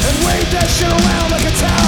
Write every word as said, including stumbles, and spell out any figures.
and wave that shit around like a towel.